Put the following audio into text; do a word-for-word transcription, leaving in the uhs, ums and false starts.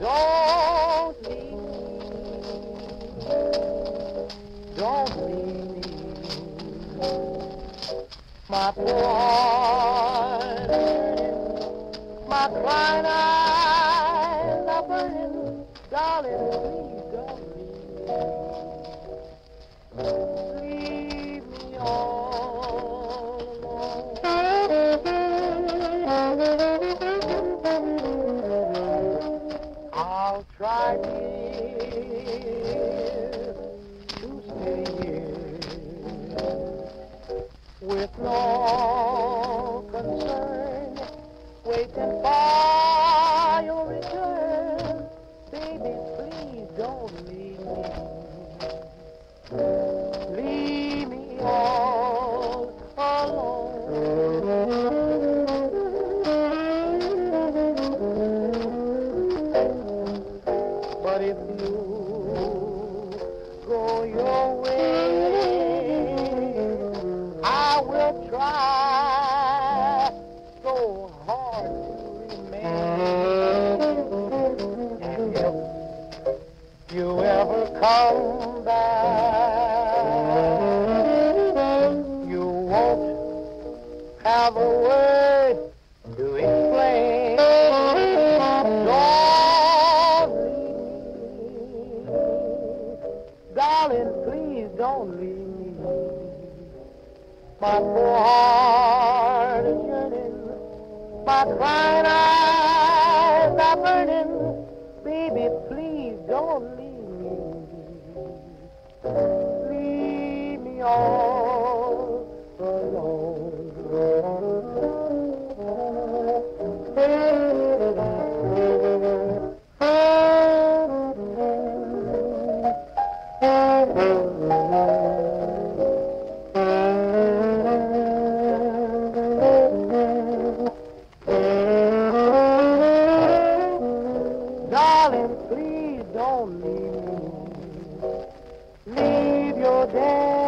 Don't leave me, don't leave me. My poor heart is hurting, my crying eyes are burning. Darling, please don't leave me. Leave me all alone. I'll try, dear, to stay here with no concern, waiting for your return. Baby, please don't leave me. Leave me all alone. But if you go your way, I will try so hard to remain. And if you ever come back, you won't have a word to explain. Don't leave me, darling, please don't leave me. My poor heart is yearning, my crying eyes are burning. Baby, please don't leave me. Leave me all alone. Darling, please don't leave me. Leave your dad.